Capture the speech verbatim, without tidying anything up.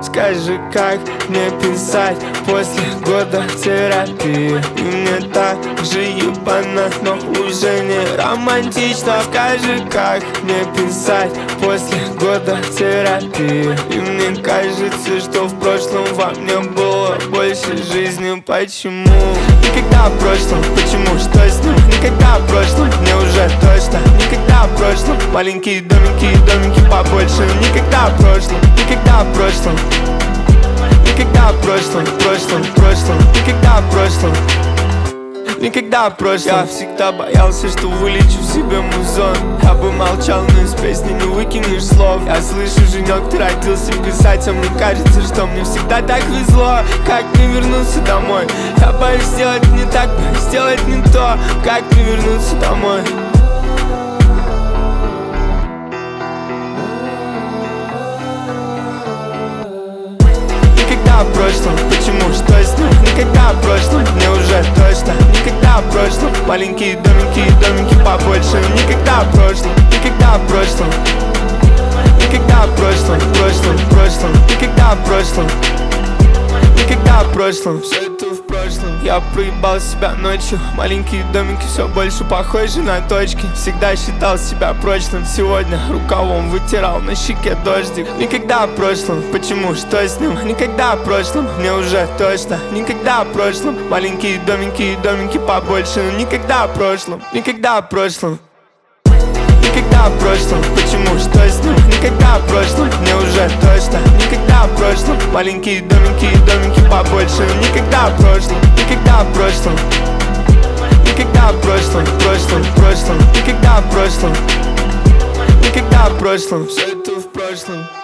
Скажи, как мне писать после года терапии? И мне так же ебано, но уже не романтично. Скажи, как мне писать после года терапии? И мне кажется, что в прошлом во мне было больше жизни. Почему? Никогда в прошлом, почему, что с ним? Никогда в прошлом, мне уже точно. Никогда в прошлом, маленькие домики, домики побольше. Никогда в прошлом, никогда в прошлом. Никогда в прошлом, в прошлом, в прошлом. Никогда в прошлом. Никогда в прошлом. Я всегда боялся, что вылечу в себе музон. Я бы молчал, но из песни не выкинешь слов. Я слышу, Женек, ты родился писать, а мне кажется, что мне всегда так везло. Как мне вернуться домой? Я боюсь сделать не так, боюсь сделать не то. Как мне вернуться домой? Никогда в прошлом, почему, что с ним? Никогда в прошлом, мне уже точно. Никогда в прошлом, маленькие домики, домики побольше. Никогда в прошлом, никогда в прошлом. Никогда в прошлом, в прошлом, в прошлом. Никогда в прошлом. Никогда в прошлом. Все это в прошлом. Я проебал себя ночью. Маленькие домики все больше похожи на точки. Всегда считал себя прочным. Сегодня рукавом вытирал на щеке дождик. Никогда в прошлом. Почему? Что с ним? Никогда в прошлом. Мне уже точно. Никогда в прошлом. Маленькие домики и домики побольше. Но никогда в прошлом. Никогда в прошлом. Никогда в прошлом, почему, что с ним? Никогда в прошлом, мне уже точно. Никогда в прошлом, маленькие домики и домики побольше. Никогда в прошлом, никогда в прошлом. Никогда в прошлом, в прошлом, в прошлом. Никогда в прошлом. Никогда в прошлом, все это в прошлом.